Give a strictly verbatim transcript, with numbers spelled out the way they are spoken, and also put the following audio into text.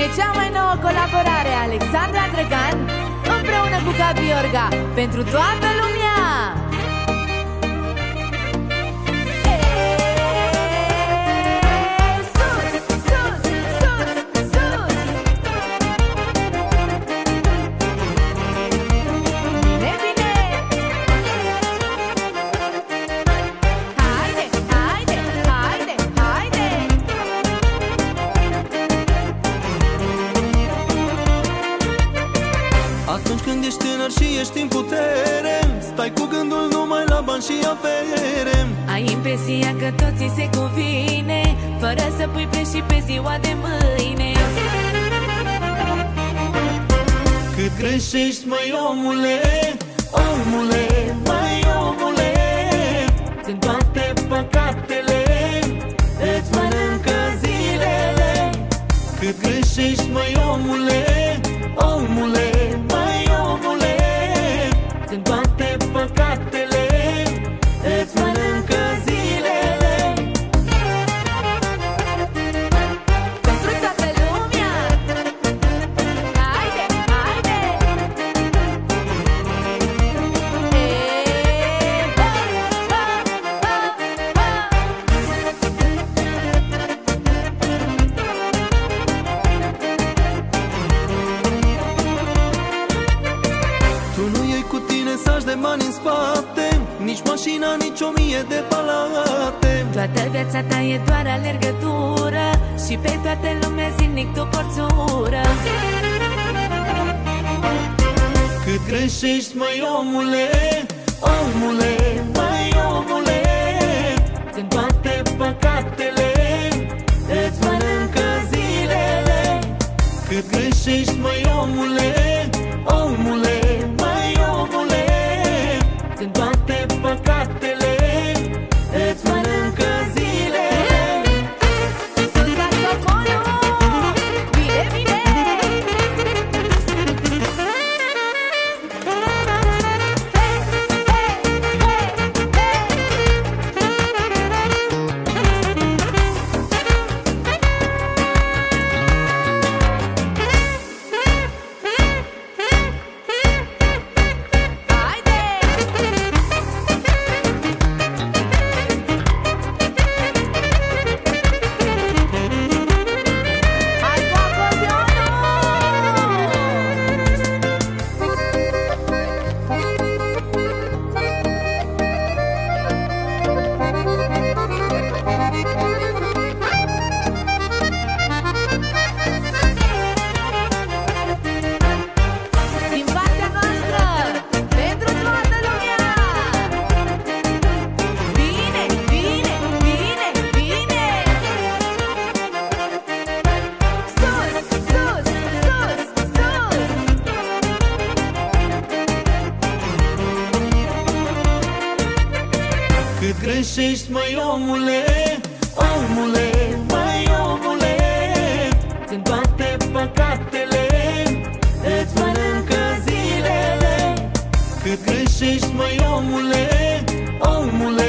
vine cea mai nouă colaborare, Alexandra Dragan împreună cu Gabi Iorga, pentru toată lumea. Atunci când ești tânăr și ești în putere, stai cu gândul numai la bani și avere. Ai impresia că tot ți se cuvine, fără să pui preț și pe ziua de mâine. Cât greșești, măi omule, omule, măi omule, când toate păcatele îți mănâncă zilele. Cât greșești, măi omule, omule, măi omule, când toate păcatele îți mănâncă zilele. Pentru toată lumea, haide, haide! Eee, ha, ha, ha, ha! Tu nu iei cu tine saci de bani în spate, nici mașina, nici o mie de palate. Toată viața ta e doar alergătură și pe toată lumea zilnic tu porțură. Cât greșești, măi omule, omule, măi omule, când toate păcatele îți mănâncă zilele. Cât greșești, măi omule, omule, măi omule, când toate păcatele îți mănâncă zilele. Bine, bine! Din partea noastră, pentru toată lumea. Bine, bine, bine, bine! Sus, sus, sus, sus! Cât greșești, măi omule, omule, măi omule, când toate păcatele îți mănâncă zilele. Cât greșești, măi omule, omule,